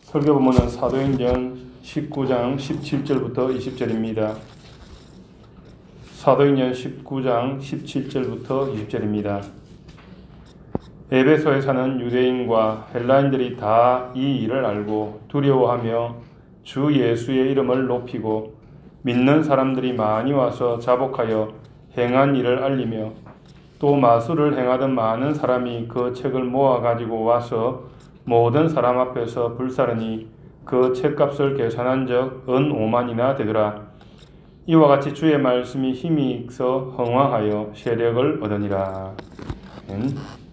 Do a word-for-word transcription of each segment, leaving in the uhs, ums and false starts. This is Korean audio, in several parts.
설교 본문은 사도행전 십구 장 십칠 절부터 이십 절입니다. 사도행전 십구 장 십칠 절부터 이십 절입니다. 에베소에 사는 유대인과 헬라인들이 다 이 일을 알고 두려워하며 주 예수의 이름을 높이고 믿는 사람들이 많이 와서 자복하여 행한 일을 알리며 또 마술을 행하던 많은 사람이 그 책을 모아 가지고 와서 모든 사람 앞에서 불사르니 그 책값을 계산한 적 은 오만이나 되더라. 이와 같이 주의 말씀이 힘이 있어 흥황하여 세력을 얻으니라. 음.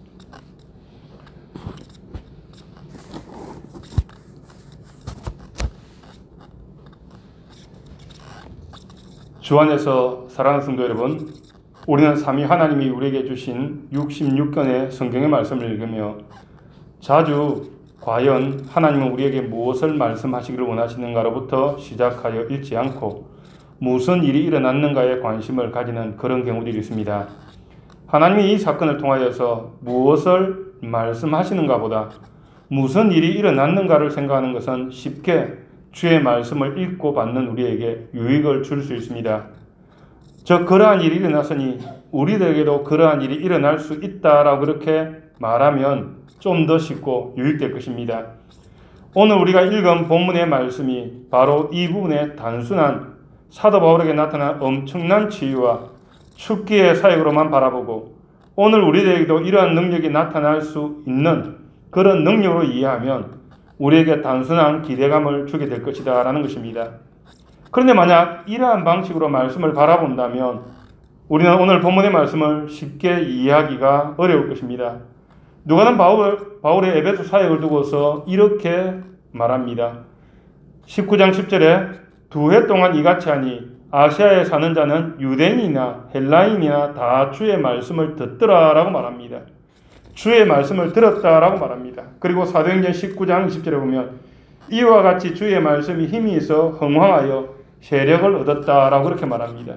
주 안에서 사랑하는 성도 여러분, 우리는 삼위 하나님이 우리에게 주신 육십육 권의 성경의 말씀을 읽으며 자주 과연 하나님은 우리에게 무엇을 말씀하시기를 원하시는가로부터 시작하여 읽지 않고 무슨 일이 일어났는가에 관심을 가지는 그런 경우들이 있습니다. 하나님이 이 사건을 통하여서 무엇을 말씀하시는가 보다 무슨 일이 일어났는가를 생각하는 것은 쉽게 주의 말씀을 읽고 받는 우리에게 유익을 줄 수 있습니다. 즉 그러한 일이 일어났으니 우리들에게도 그러한 일이 일어날 수 있다라고 그렇게 말하면 좀 더 쉽고 유익될 것입니다. 오늘 우리가 읽은 본문의 말씀이 바로 이 부분의 단순한 사도 바울에게 나타난 엄청난 치유와 축기의 사역으로만 바라보고 오늘 우리들에게도 이러한 능력이 나타날 수 있는 그런 능력으로 이해하면 우리에게 단순한 기대감을 주게 될 것이다 라는 것입니다. 그런데 만약 이러한 방식으로 말씀을 바라본다면 우리는 오늘 본문의 말씀을 쉽게 이해하기가 어려울 것입니다. 누가는 바울, 바울의 에베소 사역을 두고서 이렇게 말합니다. 십구 장 십 절에 두 해 동안 이같이 하니 아시아에 사는 자는 유대인이나 헬라인이나 다 주의 말씀을 듣더라 라고 말합니다. 주의 말씀을 들었다라고 말합니다. 그리고 사도행전 십구 장 이십 절에 보면 이와 같이 주의 말씀이 힘이 있어 흥황하여 세력을 얻었다라고 그렇게 말합니다.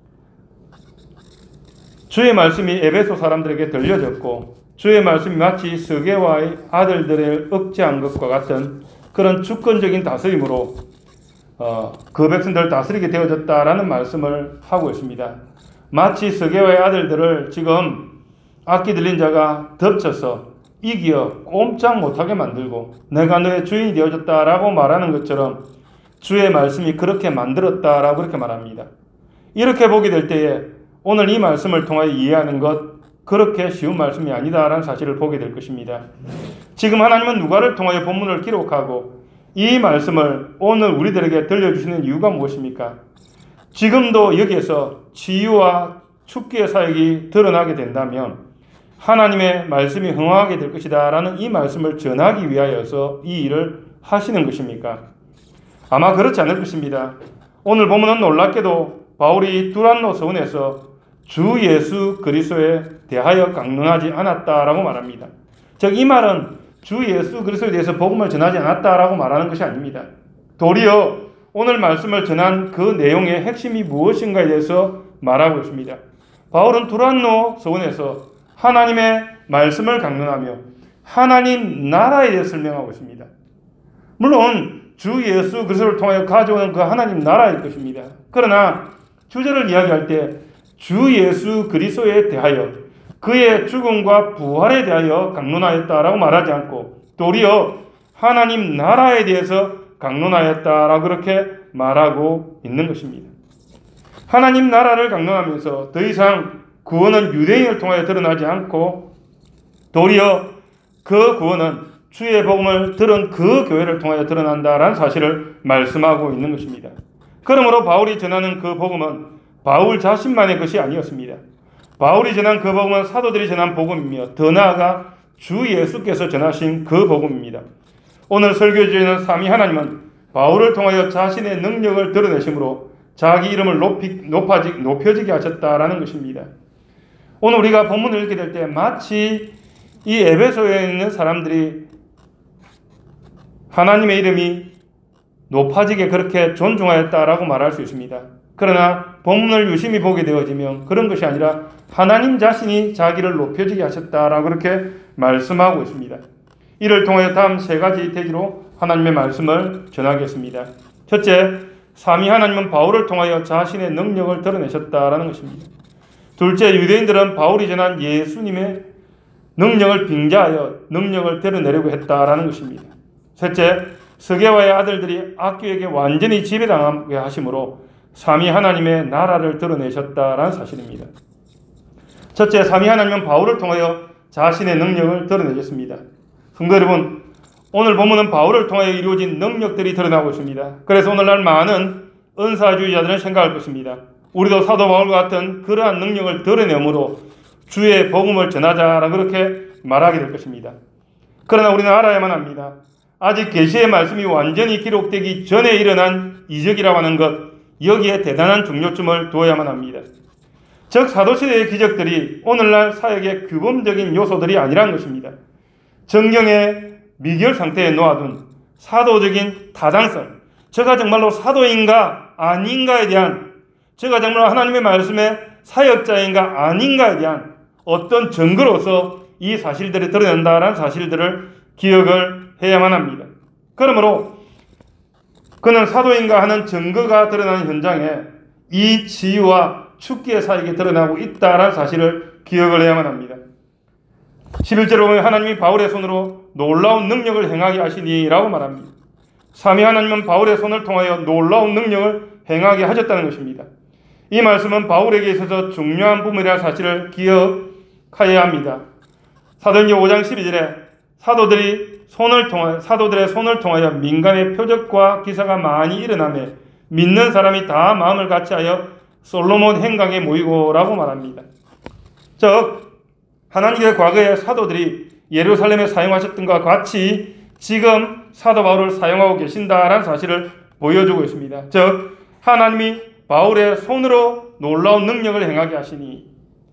주의 말씀이 에베소 사람들에게 들려졌고 주의 말씀이 마치 스게와의 아들들을 억제한 것과 같은 그런 주권적인 다스림으로 어, 그 백성들을 다스리게 되어졌다라는 말씀을 하고 있습니다. 마치 스게와의 아들들을 지금 악기 들린 자가 덮쳐서 이겨 꼼짝 못하게 만들고 내가 너의 주인이 되어졌다라고 말하는 것처럼 주의 말씀이 그렇게 만들었다라고 그렇게 말합니다. 이렇게 보게 될 때에 오늘 이 말씀을 통하여 이해하는 것 그렇게 쉬운 말씀이 아니다라는 사실을 보게 될 것입니다. 지금 하나님은 누가를 통하여 본문을 기록하고 이 말씀을 오늘 우리들에게 들려주시는 이유가 무엇입니까? 지금도 여기에서 치유와 축기의 사역이 드러나게 된다면 하나님의 말씀이 흥황하게 될 것이다 라는 이 말씀을 전하기 위하여서 이 일을 하시는 것입니까? 아마 그렇지 않을 것입니다. 오늘 본문은 놀랍게도 바울이 두란노 서원에서 주 예수 그리스도에 대하여 강론하지 않았다라고 말합니다. 즉 이 말은 주 예수 그리스도에 대해서 복음을 전하지 않았다라고 말하는 것이 아닙니다. 도리어 오늘 말씀을 전한 그 내용의 핵심이 무엇인가에 대해서 말하고 있습니다. 바울은 두란노 서원에서 하나님의 말씀을 강론하며 하나님 나라에 대해 설명하고 있습니다. 물론 주 예수 그리스도를 통하여 가져오는 그 하나님 나라일 것입니다. 그러나 주제를 이야기할 때 주 예수 그리스도에 대하여 그의 죽음과 부활에 대하여 강론하였다라고 말하지 않고 도리어 하나님 나라에 대해서 강론하였다라고 그렇게 말하고 있는 것입니다. 하나님 나라를 강론하면서 더 이상 구원은 유대인을 통하여 드러나지 않고 도리어 그 구원은 주의 복음을 들은 그 교회를 통하여 드러난다라는 사실을 말씀하고 있는 것입니다. 그러므로 바울이 전하는 그 복음은 바울 자신만의 것이 아니었습니다. 바울이 전한 그 복음은 사도들이 전한 복음이며 더 나아가 주 예수께서 전하신 그 복음입니다. 오늘 설교 주제는 삼위 하나님은 바울을 통하여 자신의 능력을 드러내심으로 자기 이름을 높이, 높아지, 높여지게 하셨다라는 것입니다. 오늘 우리가 본문을 읽게 될 때 마치 이 에베소에 있는 사람들이 하나님의 이름이 높아지게 그렇게 존중하였다라고 말할 수 있습니다. 그러나 본문을 유심히 보게 되어지면 그런 것이 아니라 하나님 자신이 자기를 높여지게 하셨다라고 그렇게 말씀하고 있습니다. 이를 통하여 다음 세 가지 대지로 하나님의 말씀을 전하겠습니다. 첫째, 삼위 하나님은 바울을 통하여 자신의 능력을 드러내셨다라는 것입니다. 둘째, 유대인들은 바울이 전한 예수님의 능력을 빙자하여 능력을 드러내려고 했다라는 것입니다. 셋째, 스게와의 아들들이 악귀에게 완전히 지배당하게 하심으로 삼위 하나님의 나라를 드러내셨다라는 사실입니다. 첫째, 삼위 하나님은 바울을 통하여 자신의 능력을 드러내셨습니다. 성도 여러분, 오늘 본문은 바울을 통하여 이루어진 능력들이 드러나고 있습니다. 그래서 오늘날 많은 은사주의자들은 생각할 것입니다. 우리도 사도 바울과 같은 그러한 능력을 드러내므로 주의 복음을 전하자라 그렇게 말하게 될 것입니다. 그러나 우리는 알아야만 합니다. 아직 계시의 말씀이 완전히 기록되기 전에 일어난 이적이라고 하는 것, 여기에 대단한 중요점을 두어야만 합니다. 즉 사도시대의 기적들이 오늘날 사역의 규범적인 요소들이 아니라는 것입니다. 정경의 미결 상태에 놓아둔 사도적인 타당성, 저가 정말로 사도인가 아닌가에 대한, 저가 정말로 하나님의 말씀의 사역자인가 아닌가에 대한 어떤 증거로서 이 사실들이 드러낸다라는 사실들을 기억을 해야만 합니다. 그러므로 그는 사도인가 하는 증거가 드러나는 현장에 이 치유와 축기의 사역이 드러나고 있다라는 사실을 기억을 해야만 합니다. 십일 절에 보면 하나님이 바울의 손으로 놀라운 능력을 행하게 하시니라고 말합니다. 삼위 하나님은 바울의 손을 통하여 놀라운 능력을 행하게 하셨다는 것입니다. 이 말씀은 바울에게 있어서 중요한 부분이라는 사실을 기억해야 합니다. 사도행전 오 장 십이 절에 사도들이 손을 통하여, 사도들의 손을 통하여 민간의 표적과 기사가 많이 일어나며 믿는 사람이 다 마음을 같이하여 솔로몬 행각에 모이고라고 말합니다. 즉 하나님의 과거의 사도들이 예루살렘에 사용하셨던 것과 같이 지금 사도 바울을 사용하고 계신다라는 사실을 보여주고 있습니다. 즉 하나님이 바울의 손으로 놀라운 능력을 행하게 하시니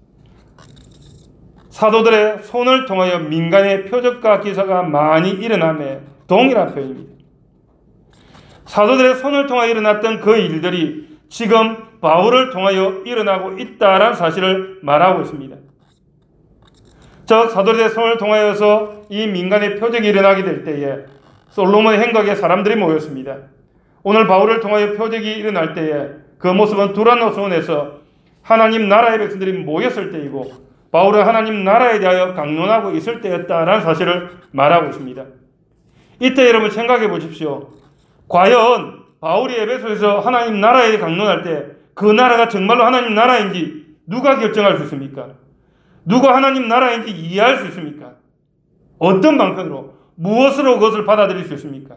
사도들의 손을 통하여 민간의 표적과 기사가 많이 일어나며 동일한 표현입니다. 사도들의 손을 통하여 일어났던 그 일들이 지금 바울을 통하여 일어나고 있다라는 사실을 말하고 있습니다. 즉 사도들의 손을 통하여서 이 민간의 표적이 일어나게 될 때에 솔로몬 행각에 사람들이 모였습니다. 오늘 바울을 통하여 표적이 일어날 때에 그 모습은 두란노스원에서 하나님 나라의 백성들이 모였을 때이고 바울은 하나님 나라에 대하여 강론하고 있을 때였다라는 사실을 말하고 있습니다. 이때 여러분 생각해 보십시오. 과연 바울이 에베소에서 하나님 나라에 강론할 때 그 나라가 정말로 하나님 나라인지 누가 결정할 수 있습니까? 누가 하나님 나라인지 이해할 수 있습니까? 어떤 방편으로, 무엇으로 그것을 받아들일 수 있습니까?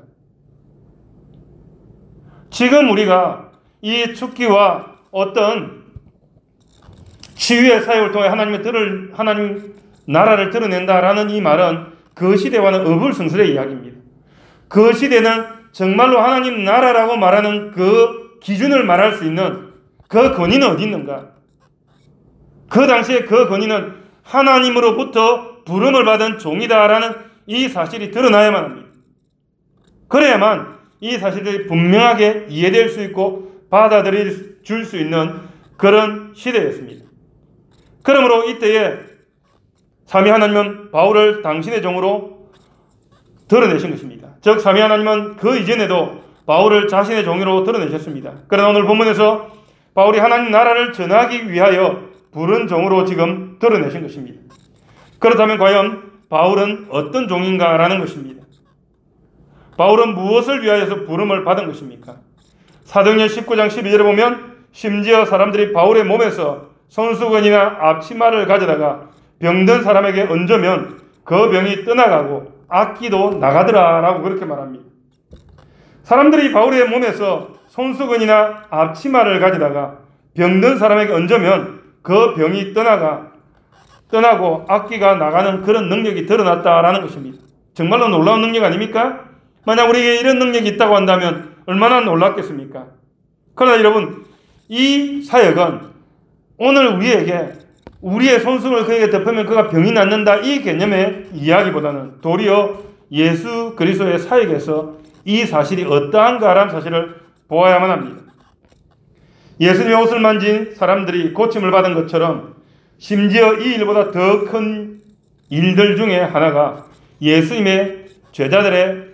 지금 우리가 이 축기와 어떤 치유의 사역을 통해 하나님의 들을, 하나님 나라를 드러낸다라는 이 말은 그 시대와는 어불성설의 이야기입니다. 그 시대는 정말로 하나님 나라라고 말하는 그 기준을 말할 수 있는 그 권위는 어디 있는가? 그 당시에 그 권위는 하나님으로부터 부름을 받은 종이다라는 이 사실이 드러나야만 합니다. 그래야만 이 사실들이 분명하게 이해될 수 있고 받아들일 줄 수 있는 그런 시대였습니다. 그러므로 이때에 삼위 하나님은 바울을 당신의 종으로 드러내신 것입니다. 즉 삼위 하나님은 그 이전에도 바울을 자신의 종으로 드러내셨습니다. 그러나 오늘 본문에서 바울이 하나님 나라를 전하기 위하여 부른 종으로 지금 드러내신 것입니다. 그렇다면 과연 바울은 어떤 종인가라는 것입니다. 바울은 무엇을 위하여서 부름을 받은 것입니까? 사도행전 십구 장 십이 절에 보면 심지어 사람들이 바울의 몸에서 손수건이나 앞치마를 가져다가 병든 사람에게 얹으면 그 병이 떠나가고 악기도 나가더라라고 그렇게 말합니다. 사람들이 바울의 몸에서 손수건이나 앞치마를 가져다가 병든 사람에게 얹으면 그 병이 떠나가 떠나고 악기가 나가는 그런 능력이 드러났다라는 것입니다. 정말로 놀라운 능력 아닙니까? 만약 우리에게 이런 능력이 있다고 한다면 얼마나 놀랍겠습니까? 그러나 여러분, 이 사역은 오늘 우리에게 우리의 손수건을 그에게 덮으면 그가 병이 낫는다 이 개념의 이야기보다는 도리어 예수 그리스도의 사역에서 이 사실이 어떠한가라는 사실을 보아야만 합니다. 예수님의 옷을 만진 사람들이 고침을 받은 것처럼 심지어 이 일보다 더 큰 일들 중에 하나가 예수님의 제자들의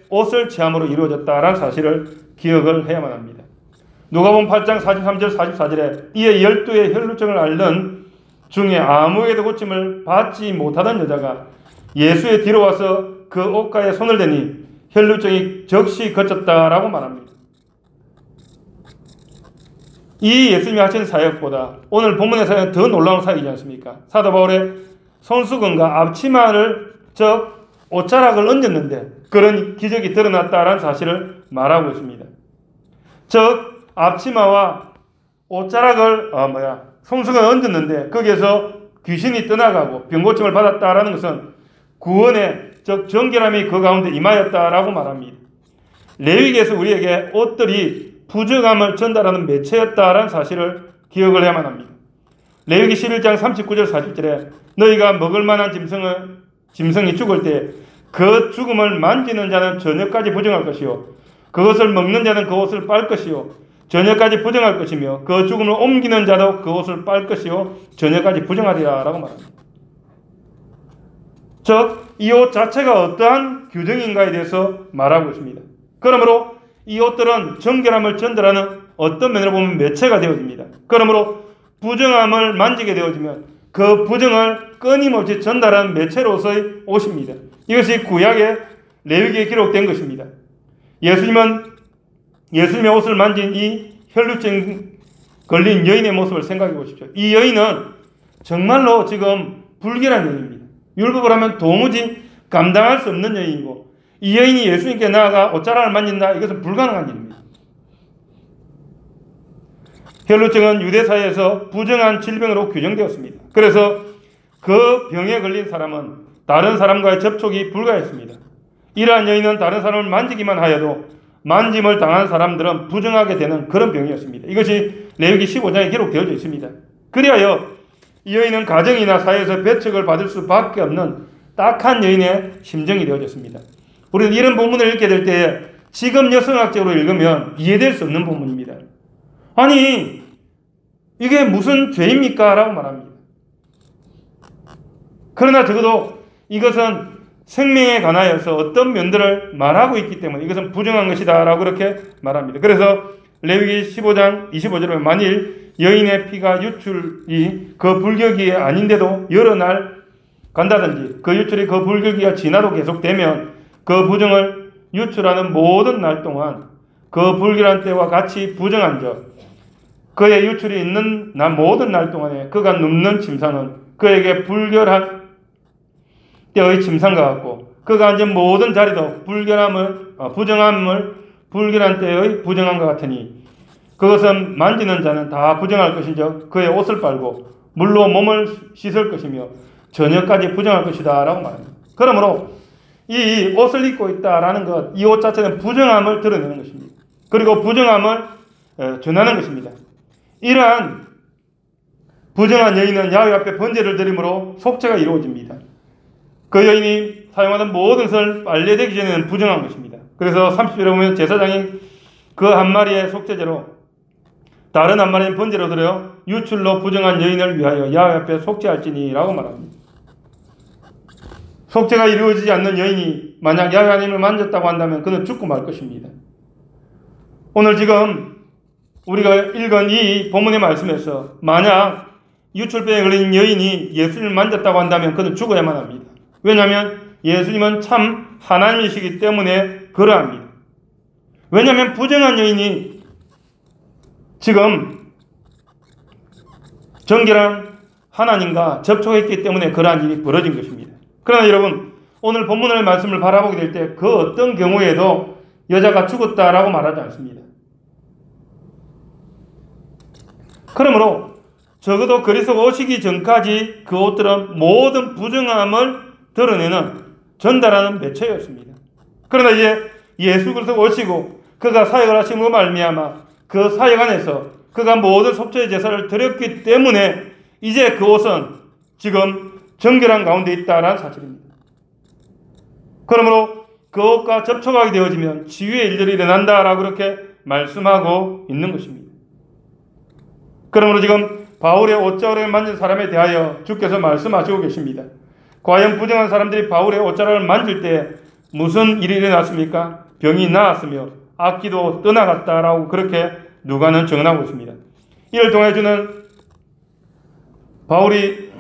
옷을 취함으로 이루어졌다라는 사실을 기억을 해야만 합니다. 누가복음 팔 장 사십삼 절 사십사 절에 이에 열두의 혈루증을 앓는 중에 아무에게도 고침을 받지 못하던 여자가 예수의 뒤로 와서 그 옷가에 손을 대니 혈루증이 즉시 그쳤다라고 말합니다. 이 예수님이 하신 사역보다 오늘 본문의 사역은 더 놀라운 사역이지 않습니까? 사도 바울의 손수건과 앞치마를 즉 옷자락을 얹었는데 그런 기적이 드러났다라는 사실을 말하고 있습니다. 즉 앞치마와 옷자락을 어 뭐야 손수건을 얹었는데 거기에서 귀신이 떠나가고 병고침을 받았다라는 것은 구원의 즉 정결함이 그 가운데 임하였다라고 말합니다. 레위기에서 우리에게 옷들이 부정함을 전달하는 매체였다라는 사실을 기억을 해야만 합니다. 레위기 십일 장 삼십구 절 사십 절에 너희가 먹을 만한 짐승을, 짐승이 죽을 때 그 죽음을 만지는 자는 저녁까지 부정할 것이요 그것을 먹는 자는 그 옷을 빨 것이요 저녁까지 부정할 것이며 그 죽음을 옮기는 자도 그 옷을 빨 것이요 저녁까지 부정하리라 라고 말합니다. 즉 이 옷 자체가 어떠한 규정인가에 대해서 말하고 있습니다. 그러므로 이 옷들은 정결함을 전달하는 어떤 면으로 보면 매체가 되어집니다. 그러므로 부정함을 만지게 되어지면 그 부정을 끊임없이 전달하는 매체로서의 옷입니다. 이것이 구약의 레위기에 기록된 것입니다. 예수님은 예수님의 옷을 만진 이 혈루증 걸린 여인의 모습을 생각해 보십시오. 이 여인은 정말로 지금 불결한 여인입니다. 율법을 하면 도무지 감당할 수 없는 여인이고 이 여인이 예수님께 나아가 옷자락을 만진다 이것은 불가능한 일입니다. 혈루증은 유대사회에서 부정한 질병으로 규정되었습니다. 그래서 그 병에 걸린 사람은 다른 사람과의 접촉이 불가했습니다. 이러한 여인은 다른 사람을 만지기만 하여도 만짐을 당한 사람들은 부정하게 되는 그런 병이었습니다. 이것이 레위기 십오 장에 기록되어져 있습니다. 그리하여 이 여인은 가정이나 사회에서 배척을 받을 수밖에 없는 딱한 여인의 심정이 되어졌습니다. 우리는 이런 본문을 읽게 될 때 지금 여성학적으로 읽으면 이해될 수 없는 본문입니다. 아니 이게 무슨 죄입니까? 라고 말합니다. 그러나 적어도 이것은 생명에 관하여서 어떤 면들을 말하고 있기 때문에 이것은 부정한 것이다 라고 그렇게 말합니다. 그래서 레위기 십오 장 이십오 절에 만일 여인의 피가 유출이 그 불교기에 아닌데도 여러 날 간다든지 그 유출이 그 불교기가 지나도 계속되면 그 부정을 유출하는 모든 날 동안 그 불결한 때와 같이 부정한 적 그의 유출이 있는 날 모든 날 동안에 그가 눕는 침상은 그에게 불결한 때의 침상과 같고 그가 앉은 모든 자리도 불결함을 어, 부정함을 불결한 때의 부정함과 같으니 그것은 만지는 자는 다 부정할 것인즉 그의 옷을 빨고 물로 몸을 씻을 것이며 저녁까지 부정할 것이다 라고 말합니다. 그러므로 이 옷을 입고 있다라는 것, 이 옷 자체는 부정함을 드러내는 것입니다. 그리고 부정함을 전하는 것입니다. 이러한 부정한 여인은 야훼 앞에 번제를 드림으로 속죄가 이루어집니다. 그 여인이 사용하는 모든 것을 빨래되기 전에는 부정한 것입니다. 그래서 삼십 절에 보면 제사장이 그 한 마리의 속죄제로 다른 한 마리는 번제로 드려 유출로 부정한 여인을 위하여 야훼 앞에 속죄할지니 라고 말합니다. 속죄가 이루어지지 않는 여인이 만약 야훼 하나님을 만졌다고 한다면 그는 죽고 말 것입니다. 오늘 지금 우리가 읽은 이 본문의 말씀에서 만약 유출병에 걸린 여인이 예수님을 만졌다고 한다면 그는 죽어야만 합니다. 왜냐하면 예수님은 참 하나님이시기 때문에 그러합니다. 왜냐하면 부정한 여인이 지금 정결한 하나님과 접촉했기 때문에 그러한 일이 벌어진 것입니다. 그러나 여러분 오늘 본문의 말씀을 바라보게 될 때 그 어떤 경우에도 여자가 죽었다라고 말하지 않습니다. 그러므로 적어도 그리스도가 오시기 전까지 그 옷들은 모든 부정함을 드러내는 전달하는 매체였습니다. 그러나 이제 예수 그리스도가 오시고 그가 사역을 하심으로 말미암아 그 사역 안에서 그가 모든 속죄의 제사를 드렸기 때문에 이제 그 옷은 지금 정결한 가운데 있다라는 사실입니다. 그러므로 그 옷과 접촉하게 되어지면 치유의 일들이 일어난다라고 그렇게 말씀하고 있는 것입니다. 그러므로 지금 바울의 옷자락을 만진 사람에 대하여 주께서 말씀하시고 계십니다. 과연 부정한 사람들이 바울의 옷자락을 만질 때 무슨 일이 일어났습니까? 병이 나았으며 악기도 떠나갔다라고 그렇게 누가는 정언하고 있습니다. 이를 통해 주는 바울이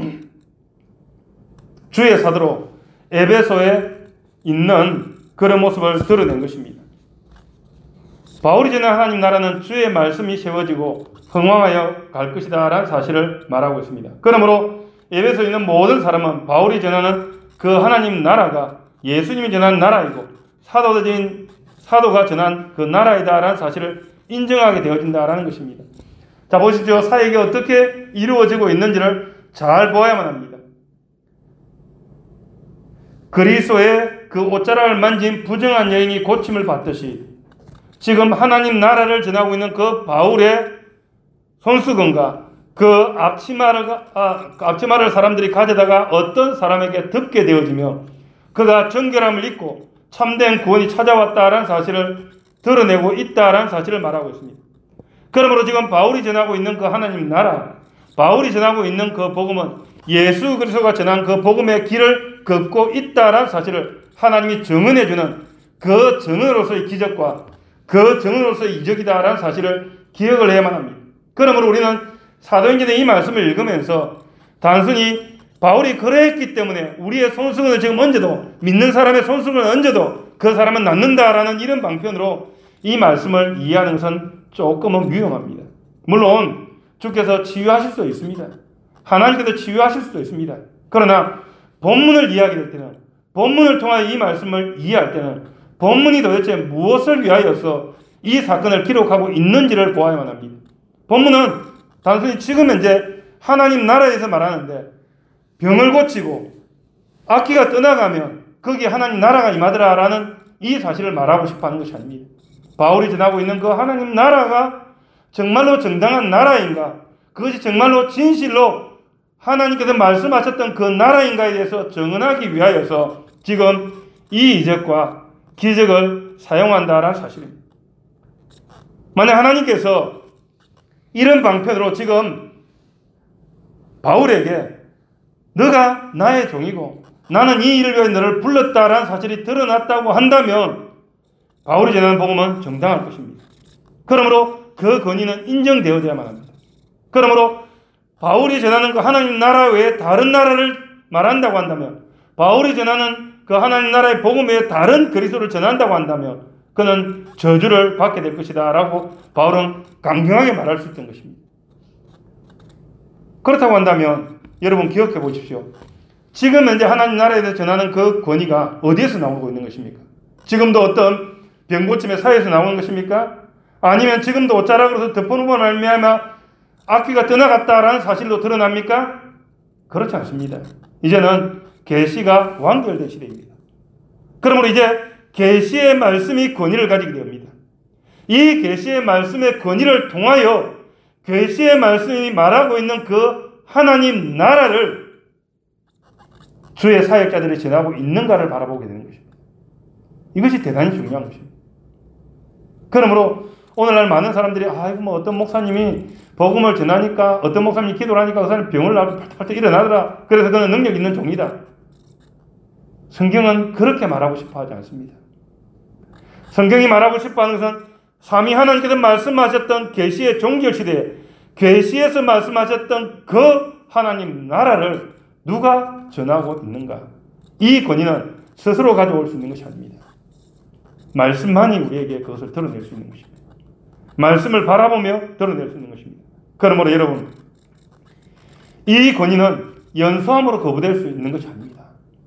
주의 사도로 에베소에 있는 그런 모습을 드러낸 것입니다. 바울이 전한 하나님 나라는 주의 말씀이 세워지고 흥왕하여 갈 것이다 라는 사실을 말하고 있습니다. 그러므로 에베소에 있는 모든 사람은 바울이 전하는 그 하나님 나라가 예수님이 전한 나라이고 사도적인 사도가 전한 그 나라이다 라는 사실을 인정하게 되어진다라는 것입니다. 자, 보십시오. 사역이 어떻게 이루어지고 있는지를 잘 보아야만 합니다. 그리스도의 그 옷자락을 만진 부정한 여인이 고침을 받듯이 지금 하나님 나라를 전하고 있는 그 바울의 손수건과 그 앞치마를, 아, 앞치마를 사람들이 가져다가 어떤 사람에게 덮게 되어지며 그가 정결함을 입고 참된 구원이 찾아왔다라는 사실을 드러내고 있다라는 사실을 말하고 있습니다. 그러므로 지금 바울이 전하고 있는 그 하나님 나라, 바울이 전하고 있는 그 복음은 예수 그리스도가 전한 그 복음의 길을 걷고 있다라는 사실을 하나님이 증언해주는 그 증언으로서의 기적과 그 증언으로서의 이적이다라는 사실을 기억을 해야만 합니다. 그러므로 우리는 사도행전의 이 말씀을 읽으면서 단순히 바울이 그랬기 때문에 우리의 손수건을 지금 얹어도, 믿는 사람의 손수건을 얹어도 그 사람은 낫는다라는 이런 방편으로 이 말씀을 이해하는 것은 조금은 위험합니다. 물론 주께서 치유하실 수도 있습니다. 하나님께서 치유하실 수도 있습니다. 그러나 본문을 이해하게 될 때는, 본문을 통하여 이 말씀을 이해할 때는 본문이 도대체 무엇을 위하여서 이 사건을 기록하고 있는지를 보아야만 합니다. 본문은 단순히 지금 현재 하나님 나라에서 말하는데 병을 고치고 악기가 떠나가면 거기에 하나님 나라가 임하더라라는 이 사실을 말하고 싶어하는 것이 아닙니다. 바울이 전하고 있는 그 하나님 나라가 정말로 정당한 나라인가, 그것이 정말로 진실로 하나님께서 말씀하셨던 그 나라인가에 대해서 정언하기 위하여서 지금 이 이적과 기적을 사용한다라는 사실입니다. 만약 하나님께서 이런 방편으로 지금 바울에게 너가 나의 종이고 나는 이 일을 위해 너를 불렀다라는 사실이 드러났다고 한다면 바울이 전하는 복음은 정당할 것입니다. 그러므로 그 권위는 인정되어야만 합니다. 그러므로 바울이 전하는 그 하나님 나라 외에 다른 나라를 말한다고 한다면, 바울이 전하는 그 하나님 나라의 복음 외에 다른 그리스도를 전한다고 한다면 그는 저주를 받게 될 것이다 라고 바울은 강경하게 말할 수 있던 것입니다. 그렇다고 한다면 여러분 기억해 보십시오. 지금 현재 하나님 나라에 대해 전하는 그 권위가 어디에서 나오고 있는 것입니까? 지금도 어떤 병고침의 사회에서 나오는 것입니까? 아니면 지금도 옷자락으로서 덮어놓고 말미암아 악기가 떠나갔다라는 사실로 드러납니까? 그렇지 않습니다. 이제는 계시가 완결된 시대입니다. 그러므로 이제 계시의 말씀이 권위를 가지게 됩니다. 이 계시의 말씀의 권위를 통하여 계시의 말씀이 말하고 있는 그 하나님 나라를 주의 사역자들이 전하고 있는가를 바라보게 되는 것입니다. 이것이 대단히 중요한 것입니다. 그러므로 오늘날 많은 사람들이 아, 뭐 어떤 목사님이 복음을 전하니까, 어떤 목사님이 기도를 하니까 그 사람이 병을 나고 팔떡팔떡 일어나더라. 그래서 그는 능력 있는 종이다. 성경은 그렇게 말하고 싶어 하지 않습니다. 성경이 말하고 싶어 하는 것은 삼위 하나님께서 말씀하셨던 계시의 종결 시대에 계시에서 말씀하셨던 그 하나님 나라를 누가 전하고 있는가? 이 권위는 스스로 가져올 수 있는 것이 아닙니다. 말씀만이 우리에게 그것을 드러낼 수 있는 것입니다. 말씀을 바라보며 드러낼 수 있는 것입니다. 그러므로 여러분, 이 권위는 연소함으로 거부될 수 있는 것이 아닙니다.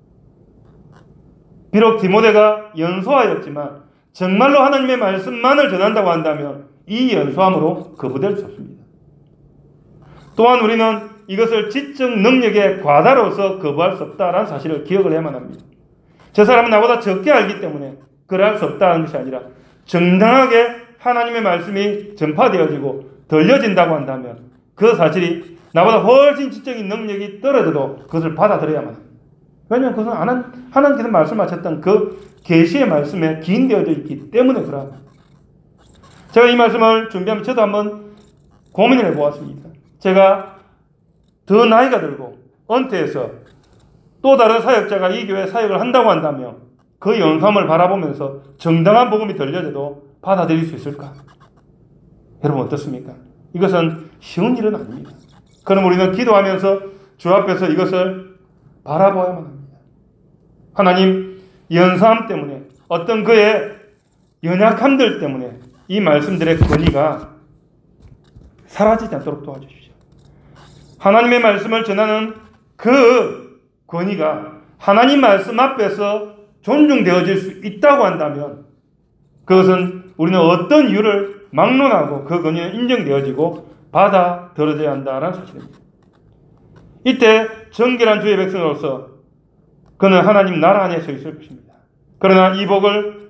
비록 디모데가 연소하였지만 정말로 하나님의 말씀만을 전한다고 한다면 이 연소함으로 거부될 수 없습니다. 또한 우리는 이것을 지적 능력의 과다로서 거부할 수 없다라는 사실을 기억을 해야만 합니다. 저 사람은 나보다 적게 알기 때문에 그럴 수 없다는 것이 아니라 정당하게 하나님의 말씀이 전파되어지고 들려진다고 한다면 그 사실이 나보다 훨씬 지적인 능력이 떨어져도 그것을 받아들여야만 합니다. 왜냐하면 그것은 하나님께서 말씀하셨던 그 계시의 말씀에 기인되어져 있기 때문에 그러합니다. 제가 이 말씀을 준비하면 저도 한번 고민을 해보았습니다. 제가 더 나이가 들고 은퇴해서 또 다른 사역자가 이 교회에 사역을 한다고 한다면 그 연수함을 바라보면서 정당한 복음이 들려져도 받아들일 수 있을까? 여러분 어떻습니까? 이것은 쉬운 일은 아닙니다. 그럼 우리는 기도하면서 주 앞에서 이것을 바라보아야만 합니다. 하나님, 연수함 때문에, 어떤 그의 연약함들 때문에 이 말씀들의 권위가 사라지지 않도록 도와주십시오. 하나님의 말씀을 전하는 그 권위가 하나님 말씀 앞에서 존중되어질 수 있다고 한다면 그것은 우리는 어떤 이유를 막론하고 그 권위는 인정되어지고 받아들여져야 한다는 사실입니다. 이때 정결한 주의 백성으로서 그는 하나님 나라 안에 서 있을 것입니다. 그러나 이 복을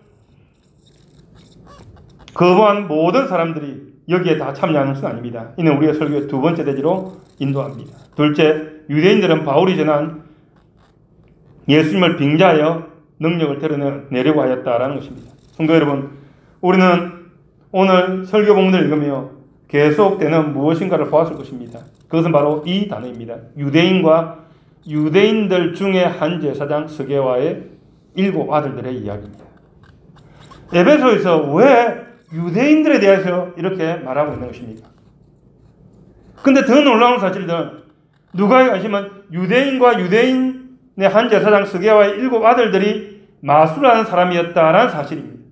거부한 모든 사람들이 여기에 다 참여하는 것은 아닙니다. 이는 우리의 설교의 두 번째 대지로 인도합니다. 둘째, 유대인들은 바울이 전한 예수님을 빙자하여 능력을 드러내려고 하였다라는 것입니다. 성도 여러분, 우리는 오늘 설교 본문을 읽으며 계속되는 무엇인가를 보았을 것입니다. 그것은 바로 이 단어입니다. 유대인과 유대인들 중에 한 제사장 스게와의 일곱 아들들의 이야기입니다. 에베소에서 왜 유대인들에 대해서 이렇게 말하고 있는 것입니까? 근데 더 놀라운 사실은 누가에 가시면 유대인과 유대인의 한 제사장 스게와의 일곱 아들들이 마술하는 사람이었다라는 사실입니다.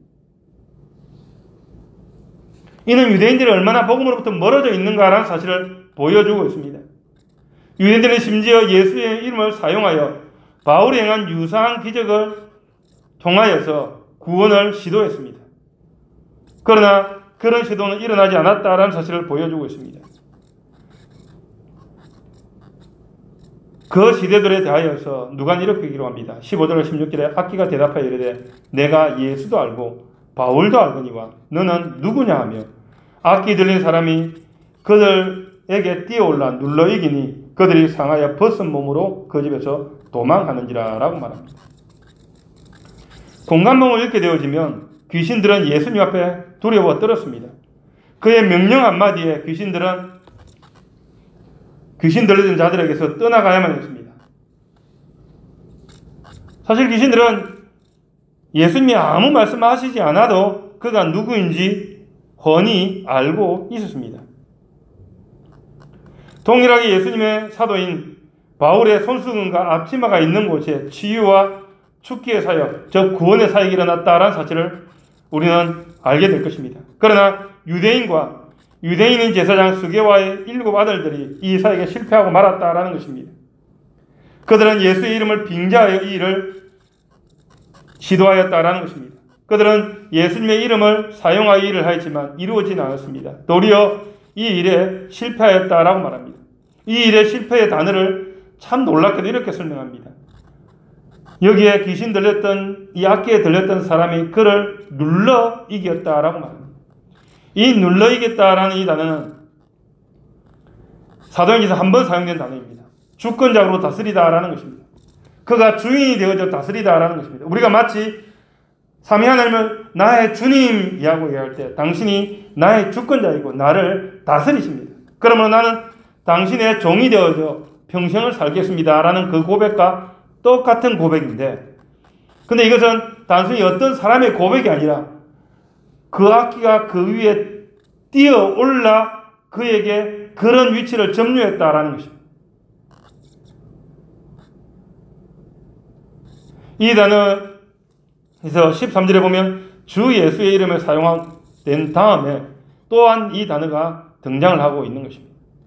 이는 유대인들이 얼마나 복음으로부터 멀어져 있는가라는 사실을 보여주고 있습니다. 유대인들은 심지어 예수의 이름을 사용하여 바울이 행한 유사한 기적을 통하여서 구원을 시도했습니다. 그러나 그런 시도는 일어나지 않았다라는 사실을 보여주고 있습니다. 그 시대들에 대하여서 누가는 이렇게 기록합니다. 십오 절 십육 절에 악기가 대답하여 이르되 내가 예수도 알고 바울도 알거니와 너는 누구냐 하며 악기 들린 사람이 그들에게 뛰어올라 눌러 이기니 그들이 상하여 벗은 몸으로 그 집에서 도망하는지라 라고 말합니다. 공간봉을 읽게 되어지면 귀신들은 예수님 앞에 두려워 떨었습니다. 그의 명령 한마디에 귀신들은 귀신 들려진 자들에게서 떠나가야만 했습니다. 사실 귀신들은 예수님이 아무 말씀하시지 않아도 그가 누구인지 훤히 알고 있었습니다. 동일하게 예수님의 사도인 바울의 손수건과 앞치마가 있는 곳에 치유와 축기의 사역, 즉 구원의 사역이 일어났다라는 사실을 우리는 알게 될 것입니다. 그러나 유대인과 유대인인 제사장 스게와의 일곱 아들들이 이 사역에 실패하고 말았다라는 것입니다. 그들은 예수의 이름을 빙자하여 이 일을 시도하였다라는 것입니다. 그들은 예수님의 이름을 사용하여 일을 하였지만 이루어지지 않았습니다. 도리어 이 일에 실패하였다라고 말합니다. 이 일의 실패의 단어를 참 놀랍게도 이렇게 설명합니다. 여기에 귀신 들렸던 이 악기에 들렸던 사람이 그를 눌러 이겼다라고 말합니다. 이 눌러 이겼다라는 이 단어는 사도행전에서 한 번 사용된 단어입니다. 주권자로 다스리다라는 것입니다. 그가 주인이 되어져 다스리다라는 것입니다. 우리가 마치 삼위 하나님을 나의 주님이라고 얘기할 때 당신이 나의 주권자이고 나를 다스리십니다. 그러면 나는 당신의 종이 되어져 평생을 살겠습니다라는 그 고백과 똑같은 고백인데, 근데 이것은 단순히 어떤 사람의 고백이 아니라 그 악기가 그 위에 뛰어올라 그에게 그런 위치를 점유했다라는 것입니다. 이 단어에서 십삼 절에 보면 주 예수의 이름을 사용된 다음에 또한 이 단어가 등장을 하고 있는 것입니다.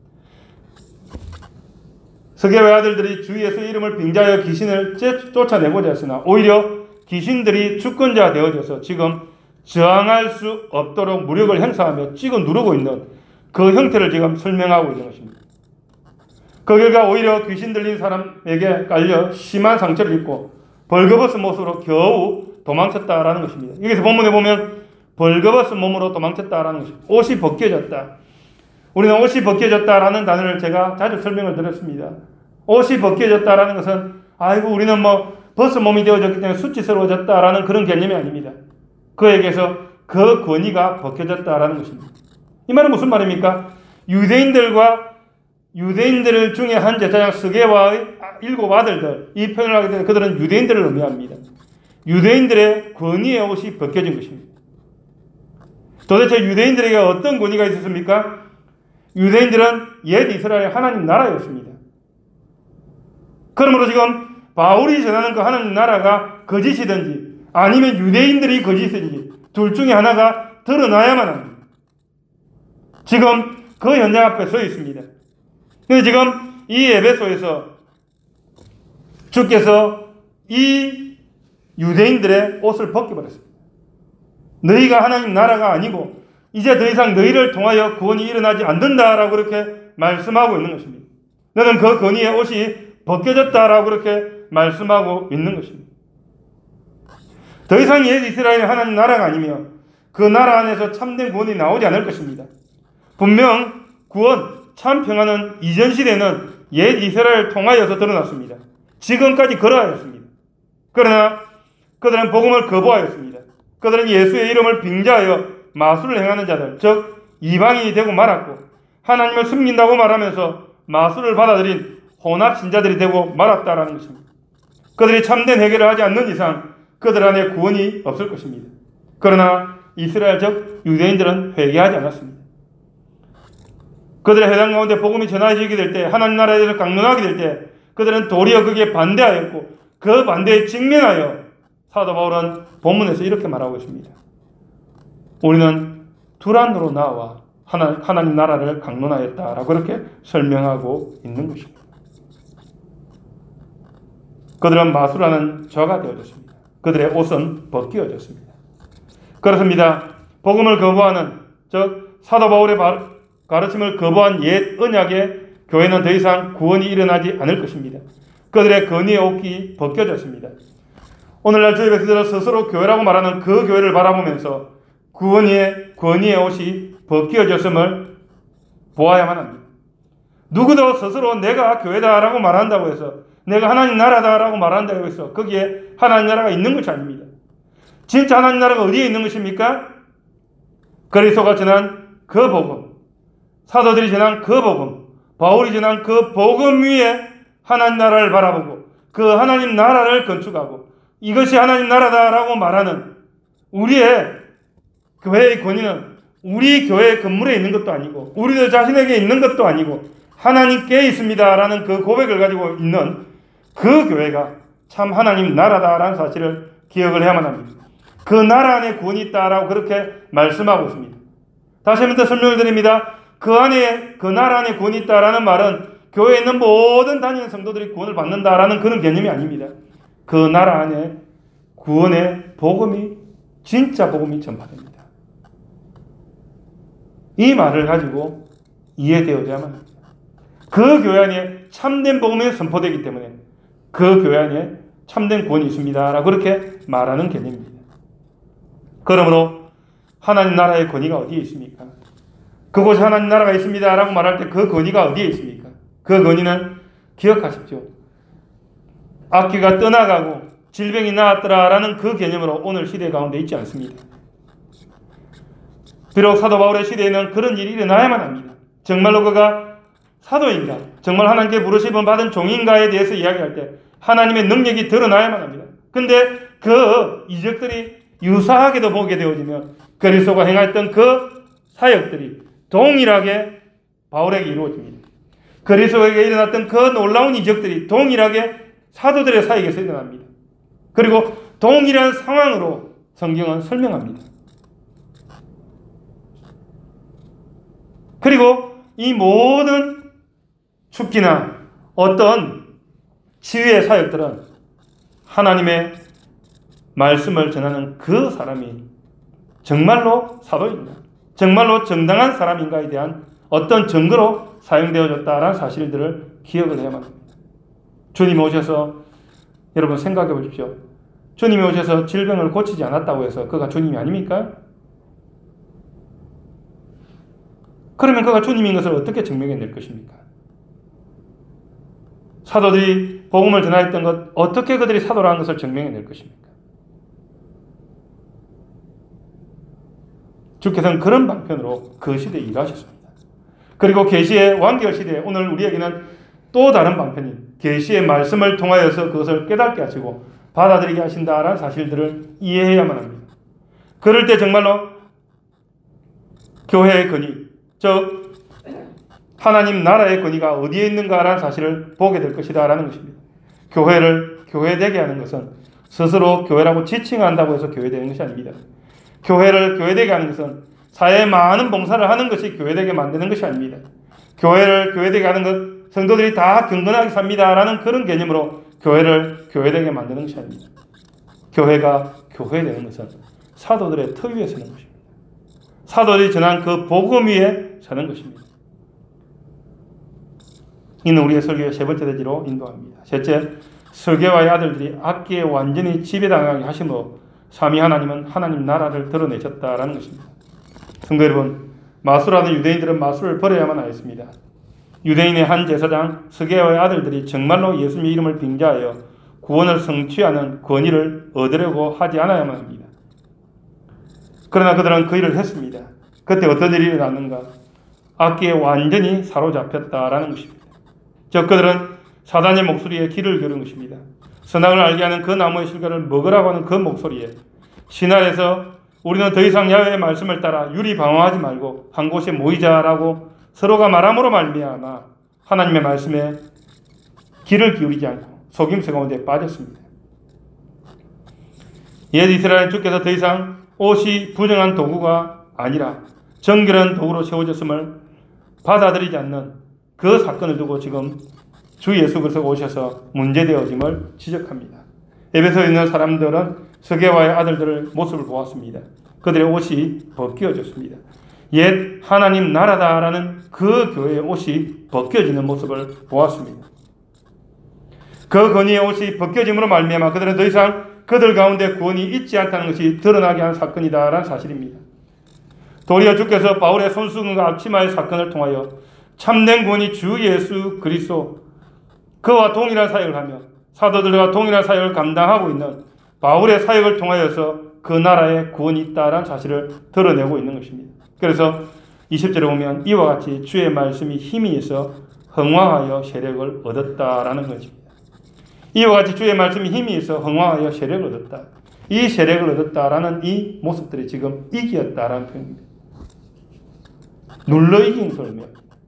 스게와의 아들들이 주 예수의 이름을 빙자하여 귀신을 쫓아내고자 했으나 오히려 귀신들이 주권자 되어져서 지금 저항할 수 없도록 무력을 행사하며 찍어 누르고 있는 그 형태를 지금 설명하고 있는 것입니다. 그 결과 오히려 귀신 들린 사람에게 깔려 심한 상처를 입고 벌거벗은 모습으로 겨우 도망쳤다라는 것입니다. 여기서 본문에 보면 벌거벗은 몸으로 도망쳤다라는 것입니다. 옷이 벗겨졌다. 우리는 옷이 벗겨졌다라는 단어를 제가 자주 설명을 드렸습니다. 옷이 벗겨졌다라는 것은 아이고 우리는 뭐 벗은 몸이 되어졌기 때문에 수치스러워졌다라는 그런 개념이 아닙니다. 그에게서 그 권위가 벗겨졌다라는 것입니다. 이 말은 무슨 말입니까? 유대인들과 유대인들 중에 한 제사장 스게와의 일곱 아들들, 이 표현을 하게 되면 그들은 유대인들을 의미합니다. 유대인들의 권위의 옷이 벗겨진 것입니다. 도대체 유대인들에게 어떤 권위가 있었습니까? 유대인들은 옛 이스라엘 하나님 나라였습니다. 그러므로 지금 바울이 전하는 그 하나님 나라가 거짓이든지 아니면 유대인들이 거짓이든지 둘 중에 하나가 드러나야만 합니다. 지금 그 현장 앞에 서 있습니다. 그런데 지금 이 에베소에서 주께서 이 유대인들의 옷을 벗겨버렸습니다. 너희가 하나님 나라가 아니고 이제 더 이상 너희를 통하여 구원이 일어나지 않는다라고 그렇게 말씀하고 있는 것입니다. 너는 그 권위의 옷이 벗겨졌다라고 그렇게 말씀하고 있는 것입니다. 더 이상 옛 이스라엘 하나님 나라가 아니며 그 나라 안에서 참된 구원이 나오지 않을 것입니다. 분명 구원, 참 평화는 이전 시대는 옛 이스라엘을 통하여서 드러났습니다. 지금까지 그러하였습니다. 그러나 그들은 복음을 거부하였습니다. 그들은 예수의 이름을 빙자하여 마술을 행하는 자들, 즉 이방인이 되고 말았고 하나님을 숨긴다고 말하면서 마술을 받아들인 혼합 신자들이 되고 말았다라는 것입니다. 그들이 참된 회개를 하지 않는 이상 그들 안에 구원이 없을 것입니다. 그러나 이스라엘 즉 유대인들은 회개하지 않았습니다. 그들의 회당 가운데 복음이 전해지게 될 때, 하나님 나라에 대해서 강론하게 될 때 그들은 도리어 거기에 반대하였고 그 반대에 직면하여 사도 바울은 본문에서 이렇게 말하고 있습니다. 우리는 두란노로 나와 하나, 하나님 나라를 강론하였다라고 그렇게 설명하고 있는 것입니다. 그들은 마술하는 저가 되어졌습니다. 그들의 옷은 벗겨졌습니다. 그렇습니다. 복음을 거부하는, 즉 사도 바울의 가르침을 거부한 옛 언약의 교회는 더 이상 구원이 일어나지 않을 것입니다. 그들의 권위의 옷이 벗겨졌습니다. 오늘날 저희 백성들은 스스로 교회라고 말하는 그 교회를 바라보면서 구원의 권위의 옷이 벗겨졌음을 보아야만 합니다. 누구도 스스로 내가 교회다라고 말한다고 해서, 내가 하나님 나라다라고 말한다고 해서 거기에 하나님 나라가 있는 것이 아닙니다. 진짜 하나님 나라가 어디에 있는 것입니까? 그리스도가 전한 그 복음, 사도들이 전한 그 복음, 바울이 전한 그 복음 위에 하나님 나라를 바라보고 그 하나님 나라를 건축하고 이것이 하나님 나라다라고 말하는 우리의 교회의 권위는 우리 교회의 건물에 있는 것도 아니고 우리들 자신에게 있는 것도 아니고 하나님께 있습니다라는 그 고백을 가지고 있는 그 교회가 참 하나님 나라다라는 사실을 기억을 해야만 합니다. 그 나라 안에 구원이 있다라고 그렇게 말씀하고 있습니다. 다시 한번 더 설명을 드립니다. 그 안에, 그 나라 안에 구원이 있다라는 말은 교회에 있는 모든 다니는 성도들이 구원을 받는다라는 그런 개념이 아닙니다. 그 나라 안에 구원의 복음이, 진짜 복음이 전파됩니다. 이 말을 가지고 이해되어야만 합니다. 그 교회 안에 참된 복음이 선포되기 때문에 그 교회 안에 참된 구원이 있습니다 라고 그렇게 말하는 개념입니다. 그러므로 하나님 나라의 권위가 어디에 있습니까? 그곳에 하나님 나라가 있습니다 라고 말할 때 그 권위가 어디에 있습니까? 그 권위는 기억하십시오. 악귀가 떠나가고 질병이 나았더라라는 그 개념으로 오늘 시대 가운데 있지 않습니다. 비록 사도 바울의 시대에는 그런 일이 일어나야만 합니다. 정말로 그가 사도인가, 정말 하나님께 부르심을 받은 종인가에 대해서 이야기할 때 하나님의 능력이 드러나야만 합니다. 근데 그 이적들이 유사하게도 보게 되어지면 그리스도가 행했던 그 사역들이 동일하게 바울에게 이루어집니다. 그리스도에게 일어났던 그 놀라운 이적들이 동일하게 사도들의 사역에서 일어납니다. 그리고 동일한 상황으로 성경은 설명합니다. 그리고 이 모든 축기나 어떤 치유의 사역들은 하나님의 말씀을 전하는 그 사람이 정말로 사도인가, 정말로 정당한 사람인가에 대한 어떤 증거로 사용되어졌다라는 사실들을 기억을 해야만 합니다. 주님이 오셔서, 여러분 생각해 보십시오. 주님이 오셔서 질병을 고치지 않았다고 해서 그가 주님이 아닙니까? 그러면 그가 주님인 것을 어떻게 증명해낼 것입니까? 사도들이 복음을 전하였던 것, 어떻게 그들이 사도라는 것을 증명해낼 것입니까? 주께서는 그런 방편으로 그 시대에 일하셨습니다. 그리고 계시의 완결 시대에 오늘 우리에게는 또 다른 방편인 계시의 말씀을 통하여서 그것을 깨닫게 하시고 받아들이게 하신다라는 사실들을 이해해야만 합니다. 그럴 때 정말로 교회의 권위, 즉 하나님 나라의 권위가 어디에 있는가라는 사실을 보게 될 것이다라는 것입니다. 교회를 교회되게 하는 것은 스스로 교회라고 지칭한다고 해서 교회되는 것이 아닙니다. 교회를 교회되게 하는 것은 사회에 많은 봉사를 하는 것이 교회되게 만드는 것이 아닙니다. 교회를 교회되게 하는 것, 성도들이 다 경건하게 삽니다라는 그런 개념으로 교회를 교회되게 만드는 것이 아닙니다. 교회가 교회되는 것은 사도들의 터 위에 서는 것입니다. 사도들이 전한 그 복음 위에 서는 것입니다. 이는 우리의 설교의 세 번째 대지로 인도합니다. 셋째, 설교와의 아들들이 악기에 완전히 지배당하게 하심으로 삼위 하나님은 하나님 나라를 드러내셨다라는 것입니다. 성도 여러분, 마술하는 유대인들은 마술을 버려야만 하였습니다. 유대인의 한 제사장 스게와의 아들들이 정말로 예수님의 이름을 빙자하여 구원을 성취하는 권위를 얻으려고 하지 않아야만 합니다. 그러나 그들은 그 일을 했습니다. 그때 어떤 일이 일어났는가? 악기에 완전히 사로잡혔다라는 것입니다. 즉 그들은 사단의 목소리에 귀를 기울인 것입니다. 선악을 알게 하는 그 나무의 실과를 먹으라고 하는 그 목소리에 신할에서 우리는 더 이상 야훼의 말씀을 따라 유리방황하지 말고 한 곳에 모이자라고 서로가 말함으로 말미암아 하나님의 말씀에 귀를 기울이지 않고 속임수 가운데 빠졌습니다. 옛 이스라엘 주께서 더 이상 옷이 부정한 도구가 아니라 정결한 도구로 세워졌음을 받아들이지 않는 그 사건을 두고 지금 주 예수 그리스도가 오셔서 문제되어짐을 지적합니다. 에베소에 있는 사람들은 스게와의 아들들의 모습을 보았습니다. 그들의 옷이 벗겨졌습니다. 옛 하나님 나라다라는 그 교회의 옷이 벗겨지는 모습을 보았습니다. 그 권위의 옷이 벗겨짐으로 말미암아 그들은 더 이상 그들 가운데 구원이 있지 않다는 것이 드러나게 한 사건이다라는 사실입니다. 도리어 주께서 바울의 손수건과 앞치마의 사건을 통하여 참된 구원이 주 예수 그리스도 그와 동일한 사역을 하며 사도들과 동일한 사역을 감당하고 있는 바울의 사역을 통하여서 그 나라에 구원이 있다라는 사실을 드러내고 있는 것입니다. 그래서 이십 절에 보면 이와 같이 주의 말씀이 힘이 있어 흥왕하여 세력을 얻었다라는 것입니다. 이와 같이 주의 말씀이 힘이 있어 흥왕하여 세력을 얻었다. 이 세력을 얻었다라는 이 모습들이 지금 이기었다라는 표현입니다. 눌러 이긴 소리며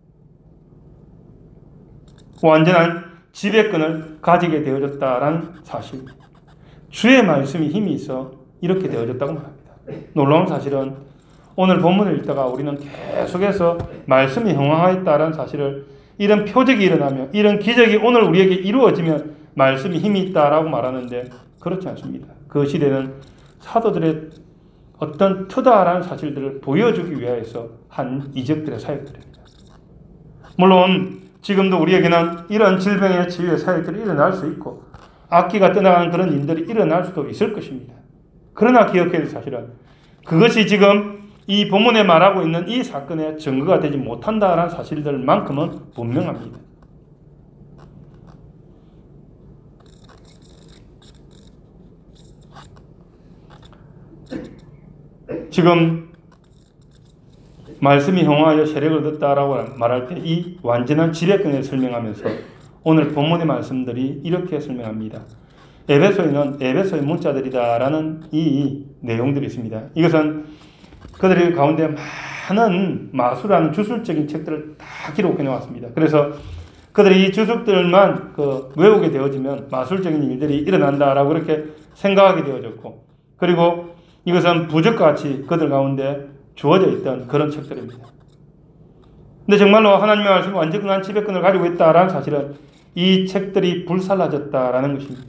완전한 지배권을 가지게 되어졌다라는 사실. 주의 말씀이 힘이 있어 이렇게 되어졌다고 말합니다. 놀라운 사실은 오늘 본문을 읽다가 우리는 계속해서 말씀이 흥왕하였다라는 사실을 이런 표적이 일어나면 이런 기적이 오늘 우리에게 이루어지면 말씀이 힘이 있다라고 말하는데 그렇지 않습니다. 그 시대는 사도들의 어떤 투다라는 사실들을 보여주기 위해서 한 이적들의 사역들입니다. 물론 지금도 우리에게는 이런 질병의 치유의 사역들이 일어날 수 있고 악기가 떠나가는 그런 일들이 일어날 수도 있을 것입니다. 그러나 기억해야 될 사실은 그것이 지금 이 본문에 말하고 있는 이 사건의 증거가 되지 못한다라는 사실들만큼은 분명합니다. 지금 말씀이 흥왕하여 세력을 얻었다라고 말할 때 이 완전한 지배권을 설명하면서 오늘 본문의 말씀들이 이렇게 설명합니다. 에베소에는 에베소의 문자들이다라는 이 내용들이 있습니다. 이것은 그들의 가운데 많은 마술하는 주술적인 책들을 다 기록해 놓았습니다. 그래서 그들이 이 주술들만 그 외우게 되어지면 마술적인 일들이 일어난다라고 이렇게 생각하게 되어졌고, 그리고 이것은 부적과 같이 그들 가운데 주어져 있던 그런 책들입니다. 근데 정말로 하나님의 말씀이 완전한 지배권을 가지고 있다라는 사실은 이 책들이 불살라졌다라는 것입니다.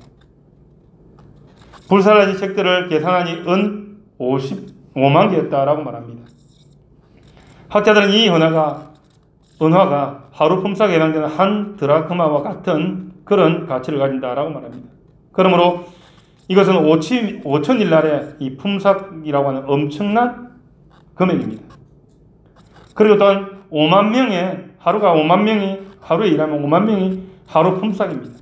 불살라진 책들을 계산하니 은 오십오만 개였다라고 말합니다. 학자들은 이 은화가, 은화가 하루 품삯에 해당되는 한 드라크마와 같은 그런 가치를 가진다라고 말합니다. 그러므로 이것은 오천 일날의 이 품삯이라고 하는 엄청난 금액입니다. 그리고 또한 오만 명의, 하루가 오만 명이, 하루에 일하면 오만 명이 하루 품삯입니다.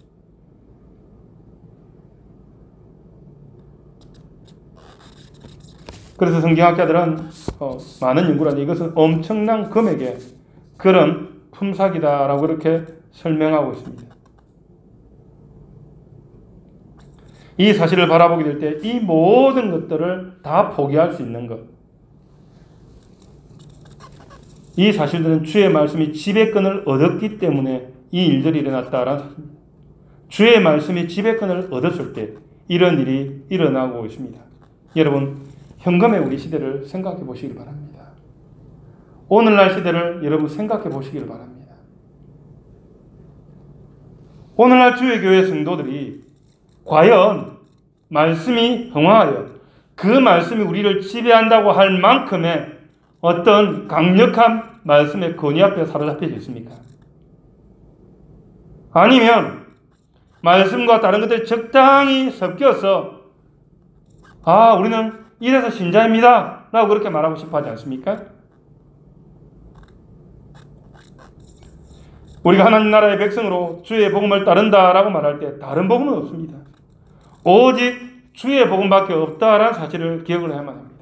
그래서 성경학자들은 어, 많은 연구를 하는데 이것은 엄청난 금액의 그런 품삯이다라고 이렇게 설명하고 있습니다. 이 사실을 바라보게 될 때 이 모든 것들을 다 포기할 수 있는 것. 이 사실들은 주의 말씀이 지배권을 얻었기 때문에 이 일들이 일어났다라는 사실입니다. 주의 말씀이 지배권을 얻었을 때 이런 일이 일어나고 있습니다. 여러분, 현금의 우리 시대를 생각해 보시길 바랍니다. 오늘날 시대를 여러분 생각해 보시길 바랍니다. 오늘날 주의 교회 성도들이 과연 말씀이 흥황하여 그 말씀이 우리를 지배한다고 할 만큼의 어떤 강력한 말씀의 권위 앞에 사로잡혀 있습니까? 아니면 말씀과 다른 것들이 적당히 섞여서 아, 우리는 이래서 신자입니다 라고 그렇게 말하고 싶어 하지 않습니까? 우리가 하나님 나라의 백성으로 주의 복음을 따른다라고 말할 때 다른 복음은 없습니다. 오직 주의 복음밖에 없다라는 사실을 기억을 해야만 합니다.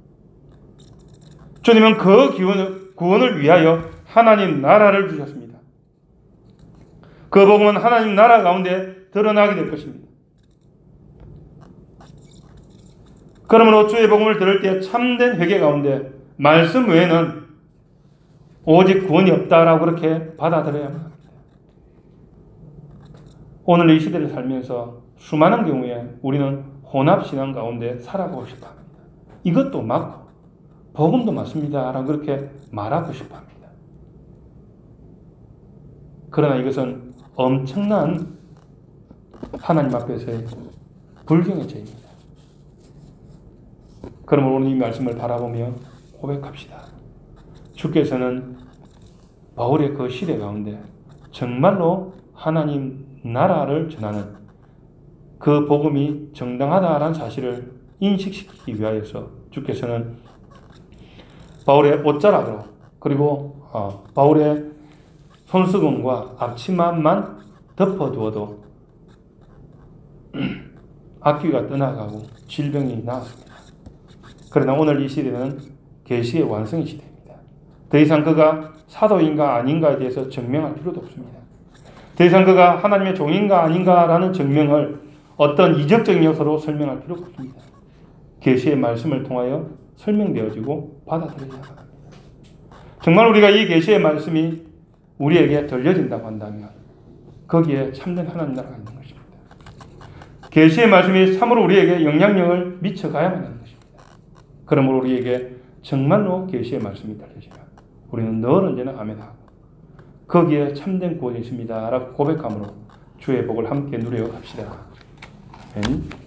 주님은 그 구원을, 구원을 위하여 하나님 나라를 주셨습니다. 그 복음은 하나님 나라 가운데 드러나게 될 것입니다. 그러므로 주의 복음을 들을 때 참된 회개 가운데 말씀 외에는 오직 구원이 없다라고 그렇게 받아들여야만 합니다. 오늘 이 시대를 살면서 수많은 경우에 우리는 혼합신앙 가운데 살아가고 싶어 합니다. 이것도 맞고 복음도 맞습니다 라고 그렇게 말하고 싶어 합니다. 그러나 이것은 엄청난 하나님 앞에서의 불경의 죄입니다. 그러므로 오늘 이 말씀을 바라보며 고백합시다. 주께서는 바울의 그 시대 가운데 정말로 하나님 나라를 전하는 그 복음이 정당하다라는 사실을 인식시키기 위하여서 주께서는 바울의 옷자락으로 그리고 어, 바울의 손수건과 앞치마만 덮어두어도 악귀가 떠나가고 질병이 나았습니다. 그러나 오늘 이 시대는 계시의 완성의 시대입니다. 더 이상 그가 사도인가 아닌가에 대해서 증명할 필요도 없습니다. 더 이상 그가 하나님의 종인가 아닌가라는 증명을 어떤 이적적인 요소로 설명할 필요가 없습니다. 계시의 말씀을 통하여 설명되어지고 받아들여야 합니다. 정말 우리가 이 계시의 말씀이 우리에게 들려진다고 한다면 거기에 참된 하나님 나라가 있는 것입니다. 계시의 말씀이 참으로 우리에게 영향력을 미쳐가야만 하는 것입니다. 그러므로 우리에게 정말로 계시의 말씀이 들려지면 우리는 늘 언제나 아멘하고 거기에 참된 구원이 있습니다 라고 고백함으로 주의 복을 함께 누려 갑시다. 아멘.